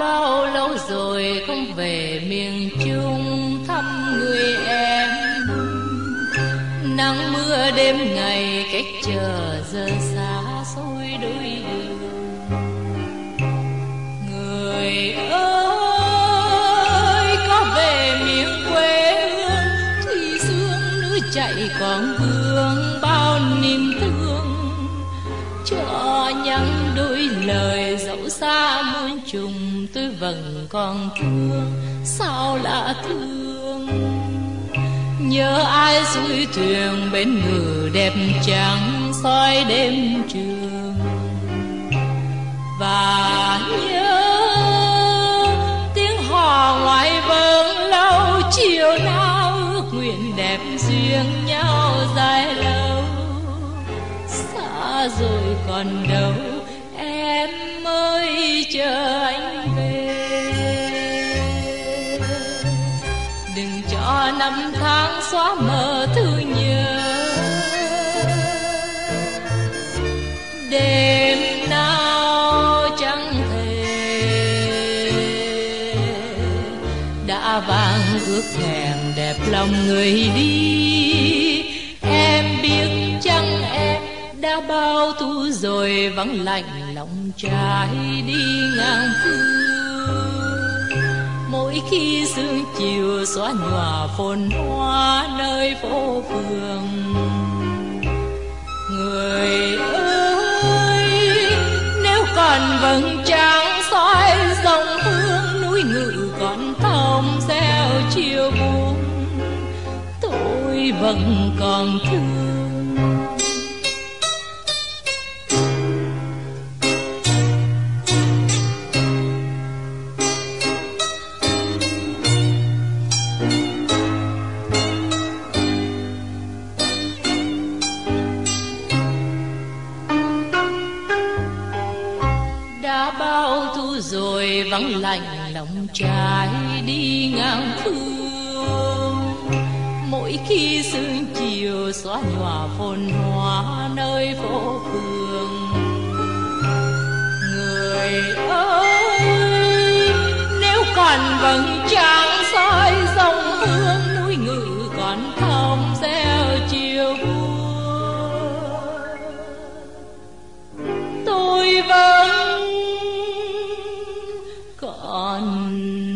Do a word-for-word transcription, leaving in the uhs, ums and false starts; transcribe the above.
bao lâu rồi không về miền Trung thăm người em. Nắng mưa đêm ngày cách chờ giờ xa xôi đôi đường. Người ơi có về miền quê hương, thủy sương nước chảy còn vương bao niềm thương. Cho nhắn đôi lời dẫu xa muôn trùng, tôi vẫn còn thương sao lạ thương. Nhớ ai xuôi thuyền bên ngự đẹp trắng soi đêm trường. Và nhớ tiếng hò ngoài vâng lâu, chiều nào ước nguyện đẹp duyên nhau dài lâu. Xa rồi còn đâu em ơi chờ anh về. Đừng cho năm tháng xóa mờ thương nhớ. Đêm nào chẳng thể đã vang ước hẹn đẹp lòng người đi. Em biết chăng em đã bao thu rồi vắng lạnh lòng trái đi ngang phương. Mỗi khi sương chiều xóa nhòa phồn hoa nơi phố phường. Người ơi nếu còn vầng trăng soi dòng hương, núi ngự còn thông reo chiều buông, tôi vẫn còn thương. Rồi vắng lạnh lòng trái đi ngang phương. Mỗi khi sương chiều xóa nhòa phồn hoa nơi phố phường. Người ơi nếu còn vầng trăng soi dòng hương, núi ngự còn thông reo chiều buông, tôi vẫn còn